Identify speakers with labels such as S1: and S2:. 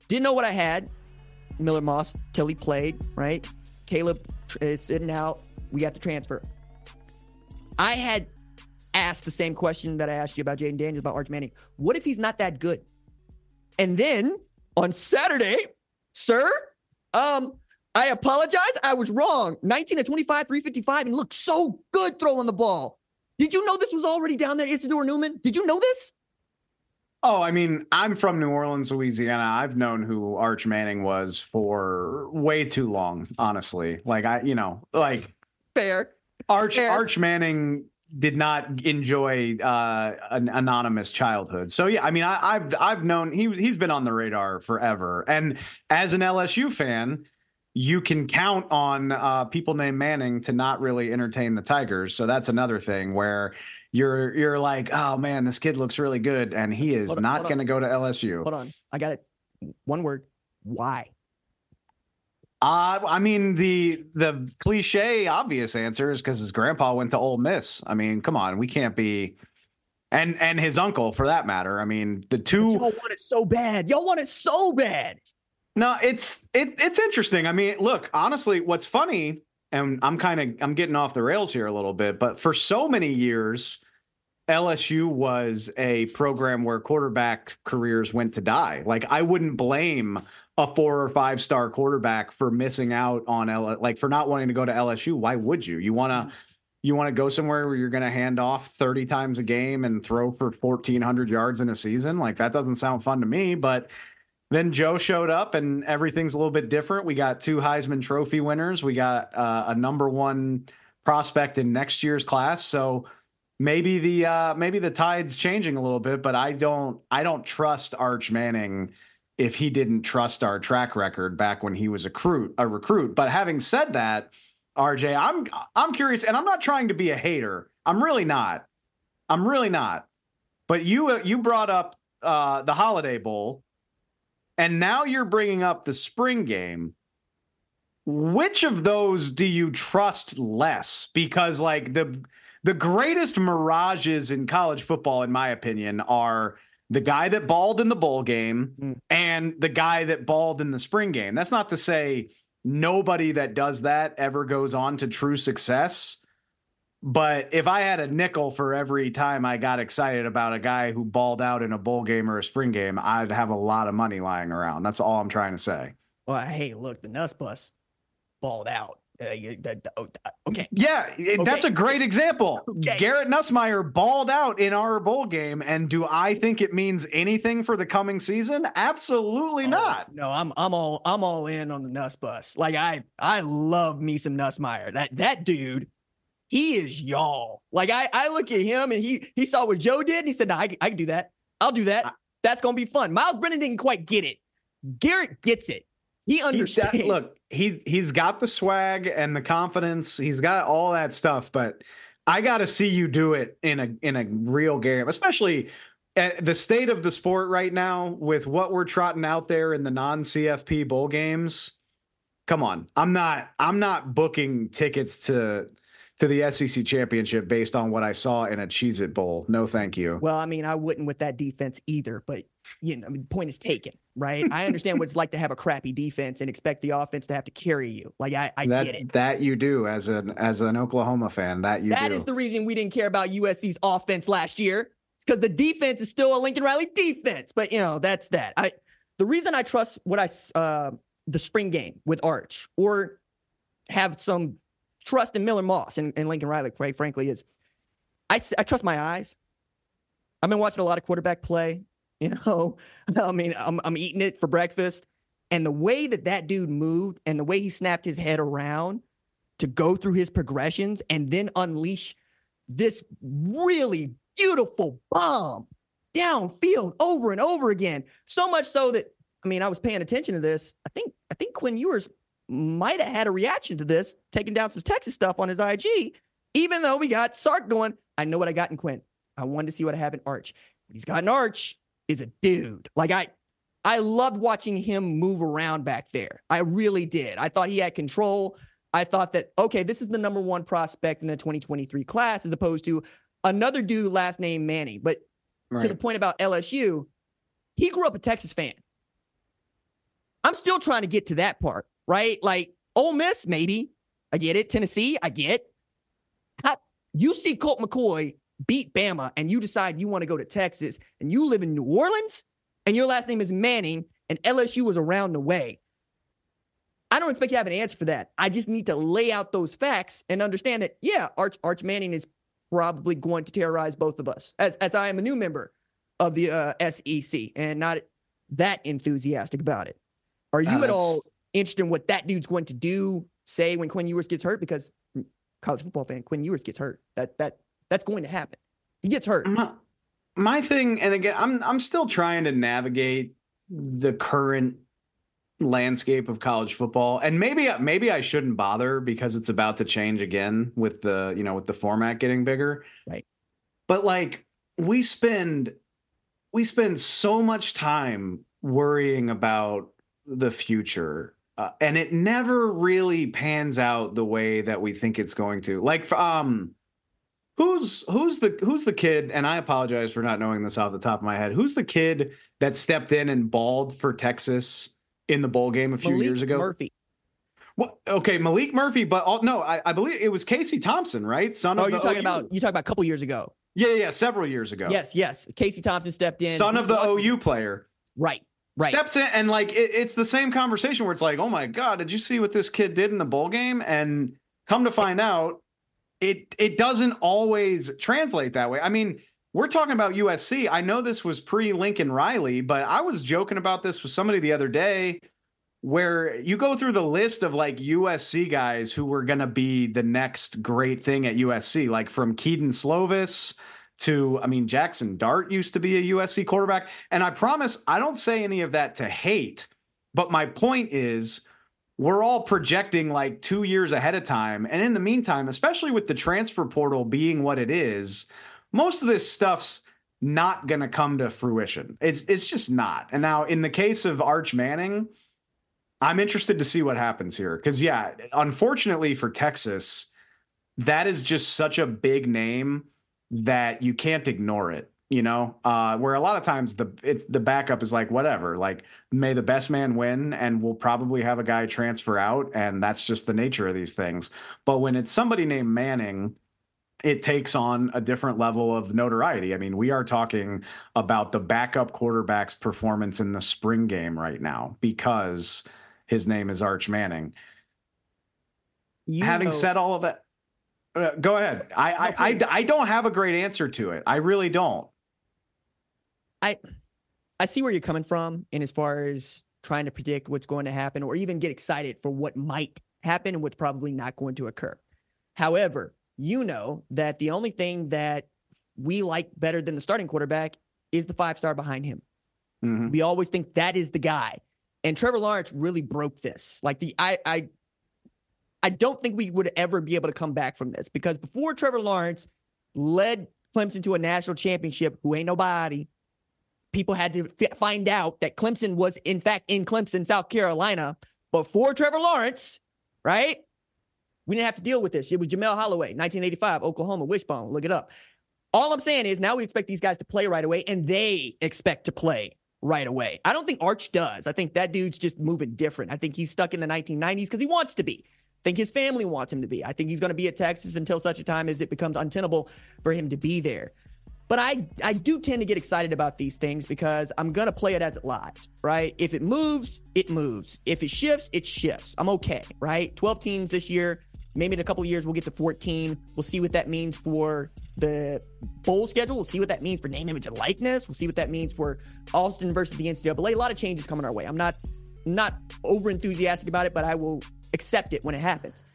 S1: Didn't know what I had. Miller Moss till he played, right? Caleb is sitting out. We got the transfer. I had asked the same question that I asked you about Jayden Daniels, about Arch Manning. What if he's not that good? And then on Saturday, sir, I apologize. I was wrong. 19 of 25, 355, and looked so good throwing the ball. Did you know this was already down there, Isidore Newman? Did you know this?
S2: Oh, I mean, I'm from New Orleans, Louisiana. I've known who Arch Manning was for way too long, honestly.
S1: Fair.
S2: Arch Manning did not enjoy an anonymous childhood. So yeah, I mean, I've known he's been on the radar forever. And as an LSU fan, you can count on people named Manning to not really entertain the Tigers. So that's another thing where you're like, oh man, this kid looks really good, and he is not going to go to LSU.
S1: Hold on, I got it. One word. Why?
S2: I mean, the cliche, obvious answer is because his grandpa went to Ole Miss. I mean, come on, we can't be, and his uncle for that matter. I mean, the two.
S1: Y'all want it so bad. Y'all want it so bad.
S2: No, it's interesting. I mean, look, honestly, what's funny, and I'm getting off the rails here a little bit, but for so many years, LSU was a program where quarterback careers went to die. Like, I wouldn't blame a 4 or 5 star quarterback for missing out on for not wanting to go to LSU. Why would you? You want to go somewhere where you're going to hand off 30 times a game and throw for 1,400 yards in a season? Like, that doesn't sound fun to me. But then Joe showed up and everything's a little bit different. We got 2 Heisman Trophy winners. We got a number 1 prospect in next year's class. So maybe the tide's changing a little bit, but I don't trust Arch Manning if he didn't trust our track record back when he was a recruit. But having said that, RJ, I'm curious, and I'm not trying to be a hater. I'm really not. But you brought up the Holiday Bowl, and now you're bringing up the spring game. Which of those do you trust less? Because like the greatest mirages in college football, in my opinion, are the guy that balled in the bowl game and the guy that balled in the spring game. That's not to say nobody that does that ever goes on to true success. But if I had a nickel for every time I got excited about a guy who balled out in a bowl game or a spring game, I'd have a lot of money lying around. That's all I'm trying to say.
S1: Well, hey, look, the Nuss Bus balled out. Okay.
S2: Yeah, that's a great example. Okay. Garrett Nussmeier balled out in our bowl game, and do I think it means anything for the coming season? Absolutely not.
S1: No, I'm all in on the Nuss Bus. Like I love me some Nussmeier. That dude, he is y'all. Like I look at him and he saw what Joe did and he said, "No, I can do that. I'll do that. That's gonna be fun." Miles Brennan didn't quite get it. Garrett gets it. He understands.
S2: Look, he's got the swag and the confidence. He's got all that stuff, but I got to see you do it in a real game, especially at the state of the sport right now with what we're trotting out there in the non-CFP bowl games. Come on. I'm not booking tickets to the SEC championship based on what I saw in a Cheez-It Bowl. No, thank you.
S1: Well, I mean, I wouldn't with that defense either, but the point is taken, right? I understand what it's like to have a crappy defense and expect the offense to have to carry you. Like I get it.
S2: That you do as an Oklahoma fan. That
S1: is the reason we didn't care about USC's offense last year, because the defense is still a Lincoln Riley defense. But that's that. The reason I trust the spring game with Arch, or have some trust in Miller Moss and Lincoln Riley, quite frankly, is I trust my eyes. I've been watching a lot of quarterback play. I mean, I'm eating it for breakfast. And the way that dude moved and the way he snapped his head around to go through his progressions and then unleash this really beautiful bomb downfield over and over again. So much so that, I mean, I was paying attention to this. I think Quinn Ewers might have had a reaction to this, taking down some Texas stuff on his IG, even though we got Sark going, I know what I got in Quinn. I wanted to see what I have in Arch. What he's got in Arch is a dude. Like I loved watching him move around back there. I really did. I thought he had control. I thought that, okay, this is the number 1 prospect in the 2023 class, as opposed to another dude last name Manning. But to the point about LSU, he grew up a Texas fan. I'm still trying to get to that part, right? Like, Ole Miss, maybe. I get it. Tennessee, I get. You see Colt McCoy beat Bama, and you decide you want to go to Texas, and you live in New Orleans, and your last name is Manning, and LSU was around the way. I don't expect you to have an answer for that. I just need to lay out those facts and understand that, yeah, Arch Manning is probably going to terrorize both of us, as I am a new member of the SEC and not that enthusiastic about it. Are you at all interested in what that dude's going to do, say, when Quinn Ewers gets hurt? Because college football fan, Quinn Ewers gets hurt. That's going to happen. He gets hurt.
S2: My thing, and again, I'm still trying to navigate the current landscape of college football, and maybe I shouldn't bother because it's about to change again with the format getting bigger.
S1: Right.
S2: But like we spend so much time worrying about the future, and it never really pans out the way that we think it's going to. Like, who's the kid? And I apologize for not knowing this off the top of my head. Who's the kid that stepped in and balled for Texas in the bowl game a few years ago?
S1: Murphy.
S2: Well, okay, Malik Murphy, but I believe it was Casey Thompson, right?
S1: You're talking about a couple years ago.
S2: Yeah, several years ago.
S1: Yes. Casey Thompson stepped in.
S2: Son of the OU player.
S1: Right.
S2: Steps in, and like it's the same conversation where it's like, oh my God, did you see what this kid did in the bowl game? And come to find out, it doesn't always translate that way. I mean, we're talking about USC. I know this was pre-Lincoln Riley, but I was joking about this with somebody the other day where you go through the list of like USC guys who were going to be the next great thing at USC, like from Keaton Slovis to, Jackson Dart used to be a USC quarterback. And I promise I don't say any of that to hate, but my point is we're all projecting like 2 years ahead of time. And in the meantime, especially with the transfer portal being what it is, most of this stuff's not going to come to fruition. It's just not. And now in the case of Arch Manning, I'm interested to see what happens here. Because, yeah, unfortunately for Texas, that is just such a big name that you can't ignore it, where a lot of times the backup is like, whatever, like may the best man win, and we'll probably have a guy transfer out. And that's just the nature of these things. But when it's somebody named Manning, it takes on a different level of notoriety. I mean, we are talking about the backup quarterback's performance in the spring game right now because his name is Arch Manning. Having said all of that, go ahead. I don't have a great answer to it. I really don't.
S1: I see where you're coming from, and as far as trying to predict what's going to happen or even get excited for what might happen and what's probably not going to occur. However, that the only thing that we like better than the starting quarterback is the 5-star behind him. Mm-hmm. We always think that is the guy. And Trevor Lawrence really broke this. Like I don't think we would ever be able to come back from this, because before Trevor Lawrence led Clemson to a national championship, who ain't nobody, people had to find out that Clemson was in fact in Clemson, South Carolina, before Trevor Lawrence, right? We didn't have to deal with this. It was Jamel Holloway, 1985, Oklahoma, Wishbone. Look it up. All I'm saying is now we expect these guys to play right away, and they expect to play right away. I don't think Arch does. I think that dude's just moving different. I think he's stuck in the 1990s because he wants to be. I think his family wants him to be. I think he's going to be at Texas until such a time as it becomes untenable for him to be there. But I do tend to get excited about these things because I'm going to play it as it lies, right? If it moves, it moves. If it shifts, it shifts. I'm okay, right? 12 teams this year. Maybe in a couple of years, we'll get to 14. We'll see what that means for the bowl schedule. We'll see what that means for name, image, and likeness. We'll see what that means for Austin versus the NCAA. A lot of changes coming our way. I'm not over enthusiastic about it, but I will accept it when it happens.